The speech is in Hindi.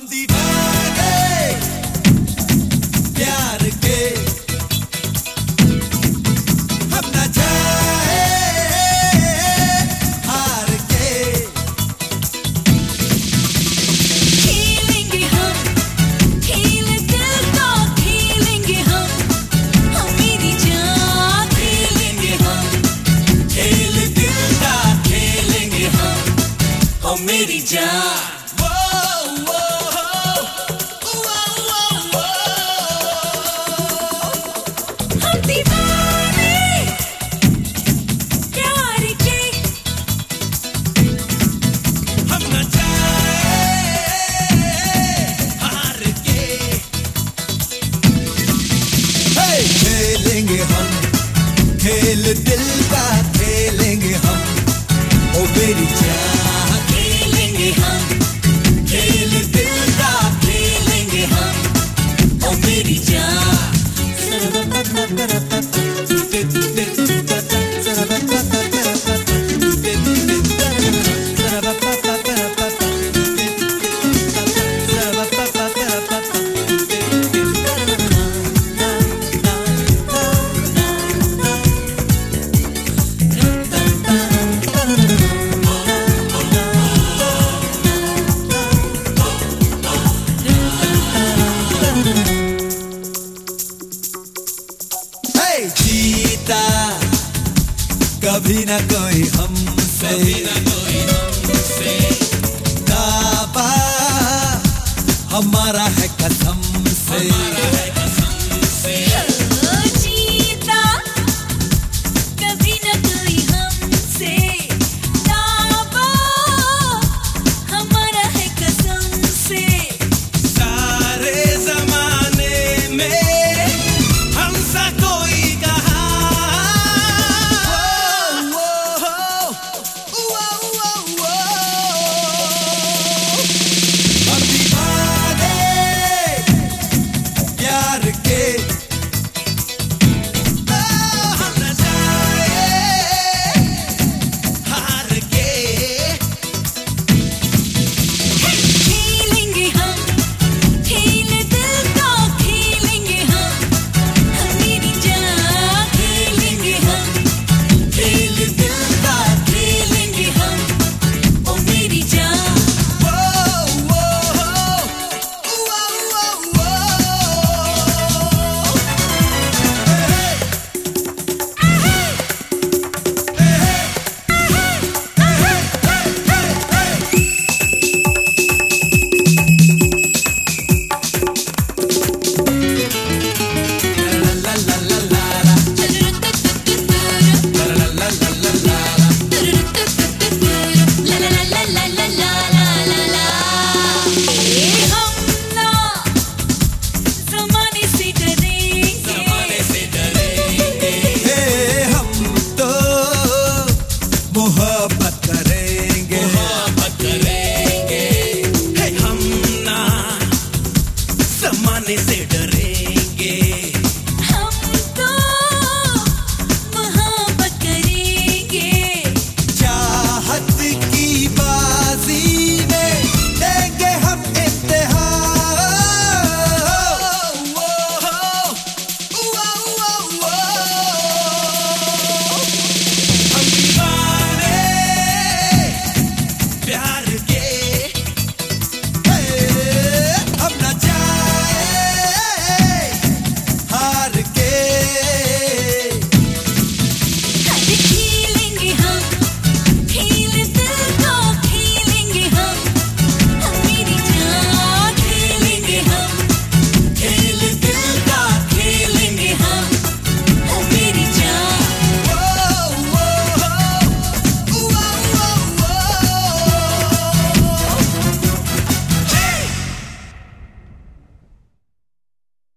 दीवाने प्यार के, हम न चाहे हार के। खेलेंगे हम, खेल दिल का खेलेंगे हम मेरी जान। खेलेंगे हम, खेल दिल का खेलेंगे हम मेरी जान। हम दीवाने प्यार के, हम न चाहे हार के। खेलेंगे हम, खेल दिल का खेलेंगे हम ओ मेरी जान। खेलेंगे हम, खेल दिल का खेलेंगे हम ओ मेरी जान। जीता कभी न कोई हमसे, दावा हमारा है कसम।